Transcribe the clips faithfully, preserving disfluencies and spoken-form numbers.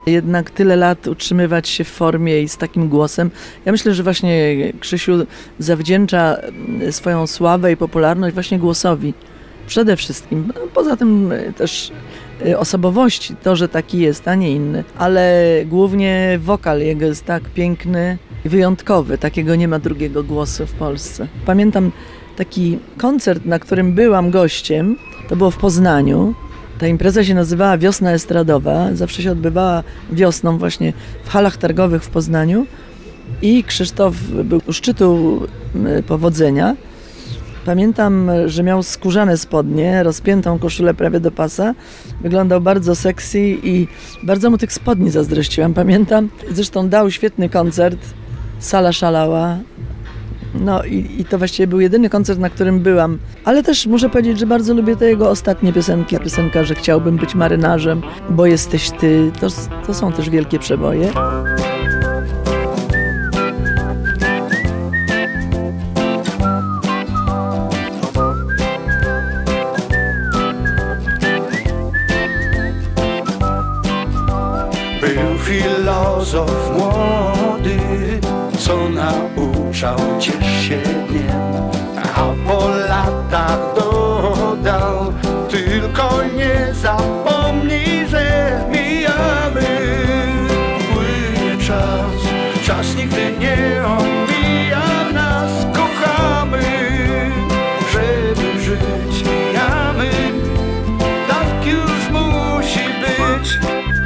Jednak tyle lat utrzymywać się w formie i z takim głosem. Ja myślę, że właśnie Krzysiu zawdzięcza swoją sławę i popularność właśnie głosowi. Przede wszystkim. No, poza tym też osobowości, to, że taki jest, a nie inny. Ale głównie wokal jego jest tak piękny i wyjątkowy. Takiego nie ma drugiego głosu w Polsce. Pamiętam taki koncert, na którym byłam gościem. To było w Poznaniu. Ta impreza się nazywała Wiosna Estradowa. Zawsze się odbywała wiosną właśnie w halach targowych w Poznaniu. I Krzysztof był u szczytu powodzenia. Pamiętam, że miał skórzane spodnie, rozpiętą koszulę prawie do pasa. Wyglądał bardzo sexy i bardzo mu tych spodni zazdrościłam. Pamiętam, zresztą dał świetny koncert, sala szalała. No i, i to właściwie był jedyny koncert, na którym byłam. Ale też muszę powiedzieć, że bardzo lubię te jego ostatnie piosenki. Piosenka, że chciałbym być marynarzem, bo jesteś ty. To, to są też wielkie przeboje. Był filozof młody, co nauczał ciesz się dniem, a po latach dodał: tylko nie zapomnij, że mijamy. Płynie czas, czas nigdy nie omija nas. Kochamy, żeby żyć, mijamy. Tak już musi być.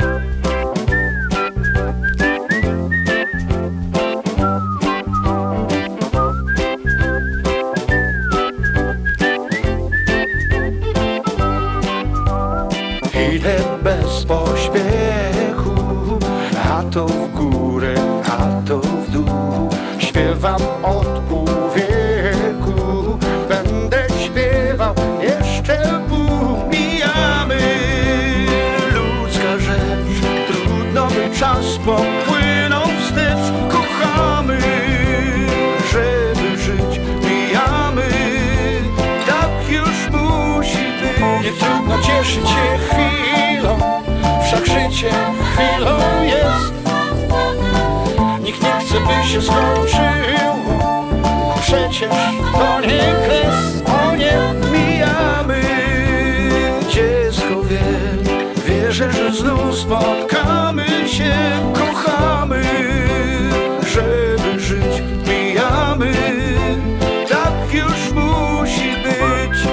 Idę bez pośpiechu, a to w górę, a to w dół. Śpiewam od pół wieku, będę śpiewał jeszcze pół. Mijamy, ludzka rzecz, trudno by czas popłynął wstecz. Kochamy, żeby żyć, mijamy. Tak już musi być. Nie trudno cieszyć się chwilą, wszak życie chwilą jest. Nikt nie chce, by się skończyło, przecież to nie kres. O nie, mijamy. Dziecko wie, wierzę, że znów spotkamy się. Kochamy, żeby żyć, mijamy. Tak już musi być.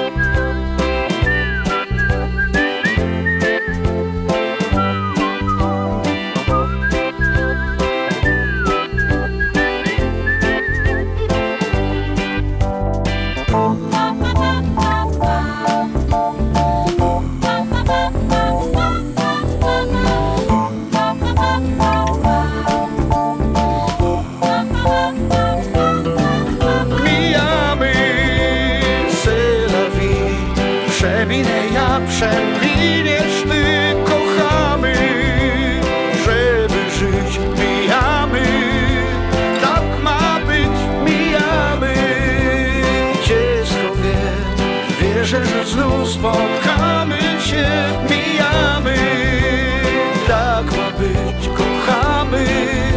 Przeminę ja, przeminiesz ty. Kochamy, żeby żyć, mijamy. Tak ma być, mijamy. Dziecko wie, wierzę, że znów spotkamy się. Mijamy, tak ma być, kochamy.